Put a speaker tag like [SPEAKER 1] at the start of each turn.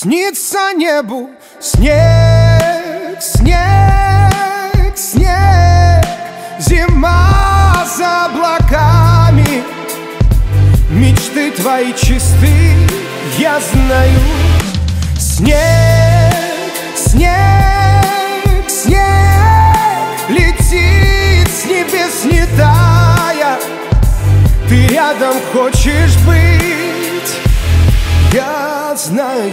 [SPEAKER 1] Снится небу снег, снег, снег. Зима за облаками. Мечты твои чисты, я знаю. Снег, снег, снег летит с небес не тая. Ты рядом хочешь быть, я знаю.